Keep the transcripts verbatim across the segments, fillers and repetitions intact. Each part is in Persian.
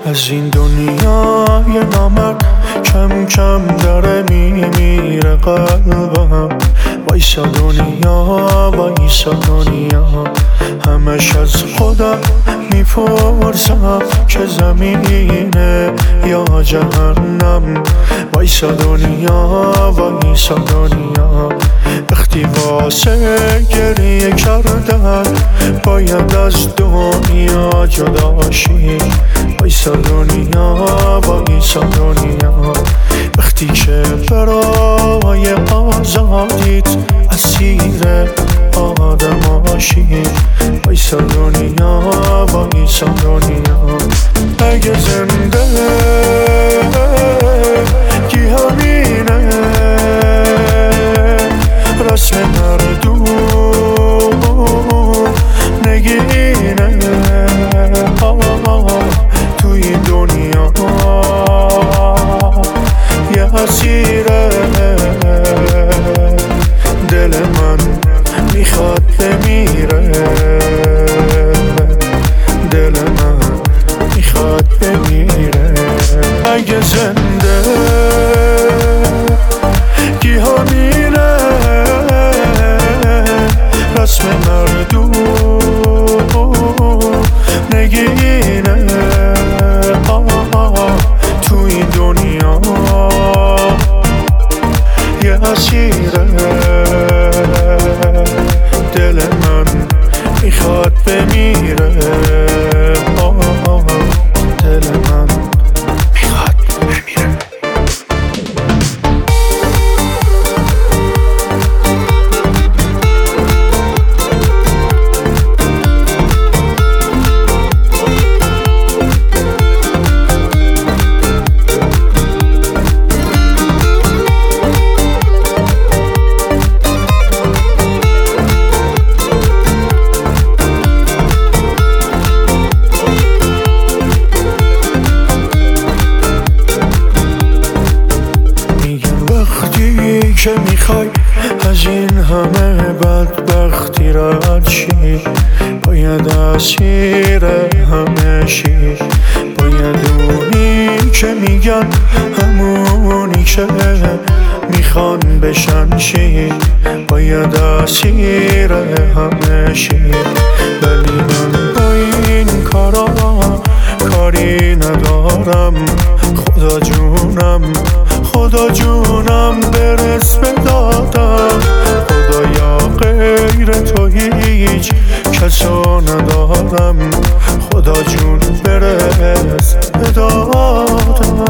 از این دنیای نامرد کم کم داره میمیره قلبم. وایسا دنیا وایسا دنیا، همش از خودم میپرسم که زمینه یا جهنم. وایسا دنیا وایسا دنیا، وقتی واسه گریه کردن باید از دنیا جدا شی. وایسا دنیا وایسا دنیا، وقتی که برای آزادیت اسیر آدماشی. وایسا دنیا وایسا دنیا، اگه زنده کی همینه رسم مردم نگینه. توی دنیا یه اسیره، دل من میخواد بمیره، دل من میخواد بمیره. اگه زنده کی همینه رسم مردم نگینه. توی دنیا یه اسیره، دل من میخواد بمیره، دل من میخواد بمیره. که میخوای از این همه بدبختی رد شی، باید اسیر همه شی. باید اونی که میگن همونی که میخوان بشن شی، باید اسیر همه شی. ولی من با این کارا کاری ندارم، خدا جونم خدا جونم برس به دادم. خدایا غیر تو هیچ کسا ندارم، خدا جون برس به دادم.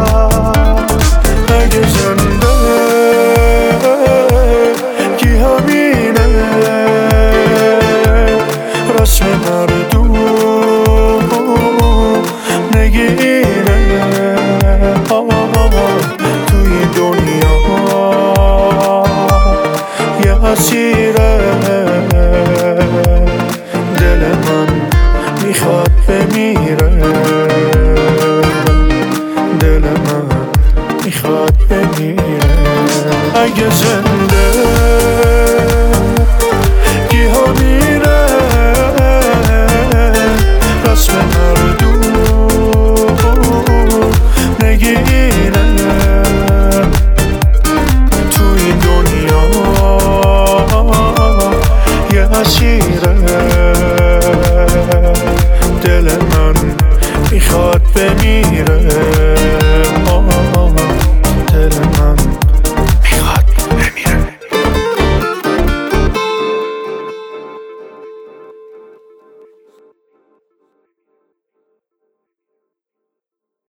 اگه زنده کی همینه رسم مردم نگینه. توی دنیا یه اسیره، دل من میخواد بمیره، دل من میخواد بمیره. اگه زنده کی همینه رسم مردم نگینه. توی دنیا یه اسیره، دل من میخواد بمیره.